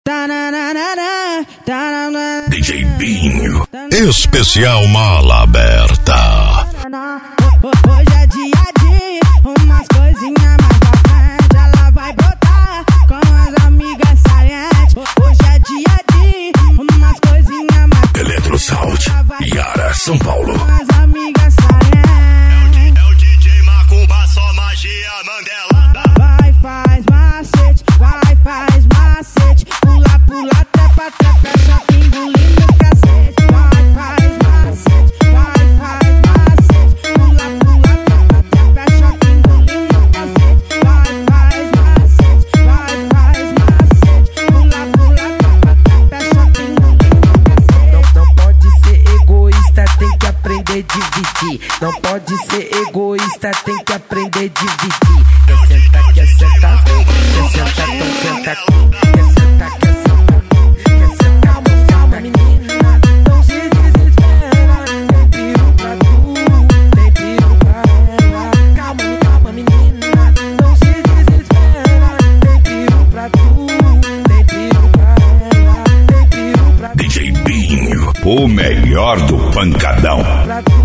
DJ Binho, especial Mala Aberta. Hoje é dia de umas coisinhas mais pra frente. Ela vai brotar com as amigas salientes. Hoje é dia de umas coisinhas mais pra frente. Eletro Sound, Yara, São Paulo. Com as amigas salientes. É o DJ Macumba, só magia, Mandela. Vai, faz macete, vai, faz macete. Pula, pula, trepa, trepa, só que engolindo o cacete. Vai, faz macete, vai, faz macete. Pula, pula, trepa, trepa, só que engolindo o cacete. Vai, faz macete, vai, faz macete. Pula, pula, trepa, trepa, só que engolindo o cacete. Não pode ser egoísta, tem que aprender a dividir. Não pode ser egoísta, tem que aprender a dividir. Quer sentar, quer sentar, quer sentar, então senta aqui. Quer sentar, quer sentar, quer sentar, então senta, menina. Não se desespera, tem piro pra tu, tem piro pra ela. Calma, calma, menina. Não se desespera, tem piro pra tu, tem piro pra ela, tem piro pra tu. DJ Binho, o melhor do pancadão. Pra tu.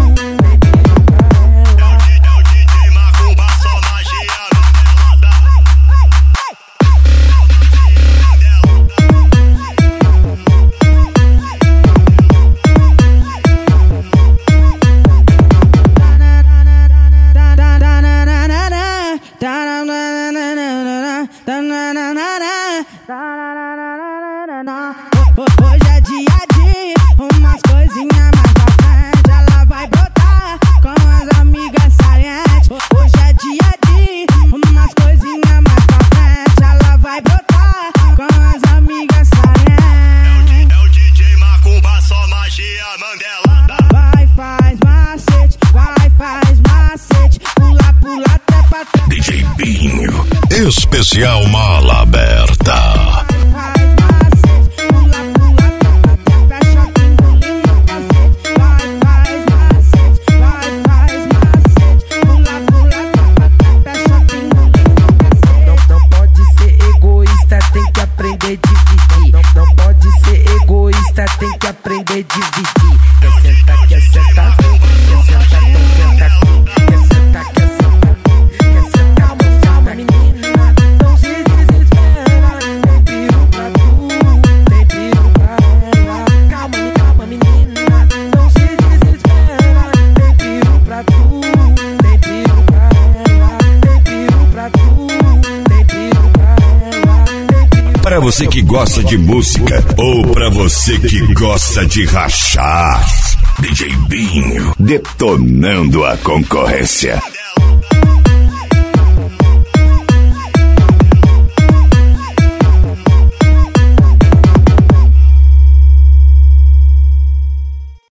Hoje é dia de umas coisinhas mais pra frente. Ela vai brotar com as amigas salientes. Hoje é dia de umas coisinhas mais pra frente. Ela vai brotar com as amigas salientes. É o DJ Macumba, só magia, Mandela. Vai, faz macete, vai, faz macete. Pula, pula, trepa, trepa. DJ Binho, especial Mala Aberta. Não pode ser egoísta, tem que aprender a dividir. Quer sentar, quer sentar, quer sentar, então senta aqui. Quer sentar, quer sentar, quer sentar, então senta, menina. Não se desespera, tem piro pra tu, tem piro pra ela. Calma, calma, menina. Não se desespera, tem piro pra tu, tem piro pra ela, tem piro pra tu, tem piro pra ela. Para você que gosta de música ou para você que gosta de rachar, DJ Binho detonando a concorrência.